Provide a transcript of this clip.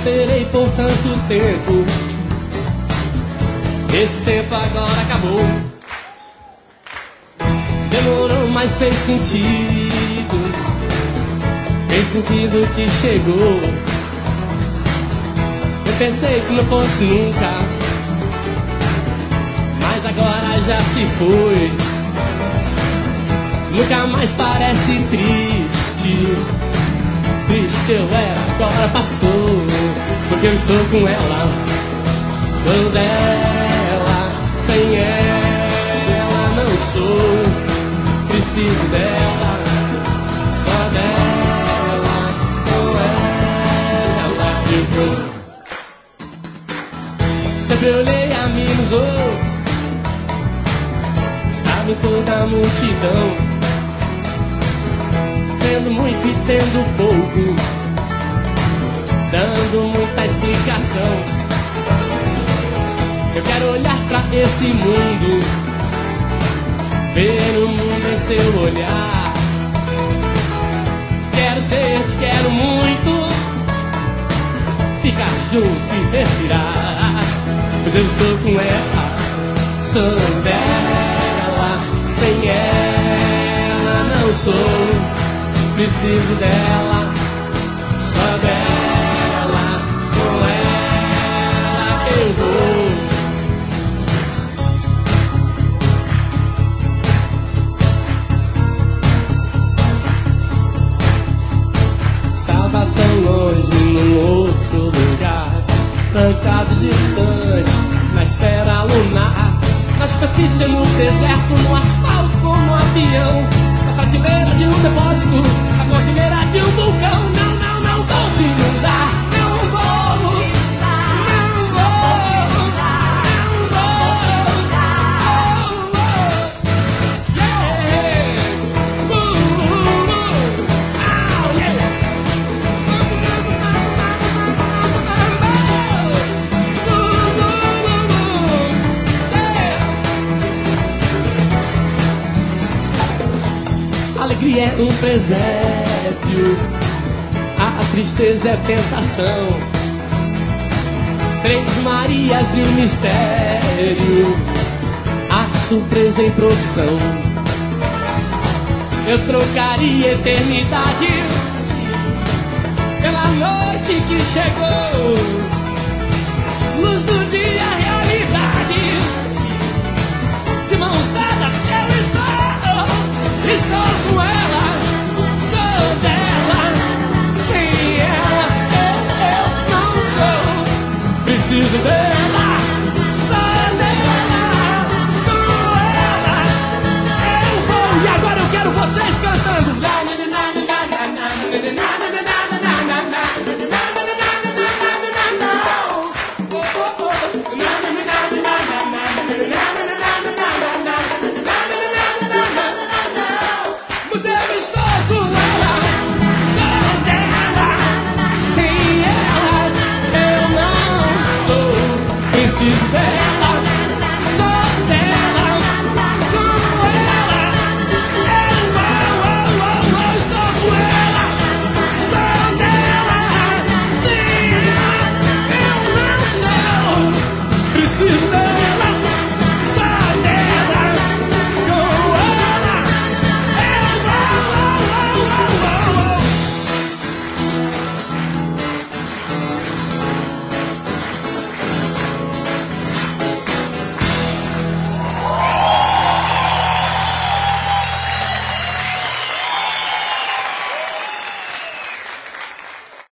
esperei por tanto tempo. Esse tempo agora acabou. Demorou, mas fez sentido. Fez sentido que chegou. Eu pensei que não fosse nunca, mas agora já se foi. Nunca mais parece triste. Triste eu era, agora passou. Porque eu estou com ela. Sou dela, sem ela não sou. Preciso dela, só dela, com ela eu vou. Sempre olhei a mim nos outros, estava em toda a multidão, sendo muito e tendo pouco, dando muita explicação. Eu quero olhar pra esse mundo, ver o mundo em seu olhar. Quero ser, te quero muito, ficar junto e respirar. Pois eu estou com ela, sou dela, sem ela não sou. Preciso dela, só dela, com ela eu vou. Estava tão longe num outro lugar, trancado distante, na esfera lunar, na superfície, no deserto, no asfalto, como um avião, na prateleira de um depósito, na cordilheira de um vulcão. Não, não, não vou te mudar, não vou, não vou, alegria é um presépio, a tristeza é tentação. Três Marias de um mistério, a surpresa em procissão. Eu trocaria eternidade pela noite que chegou. Luz do dia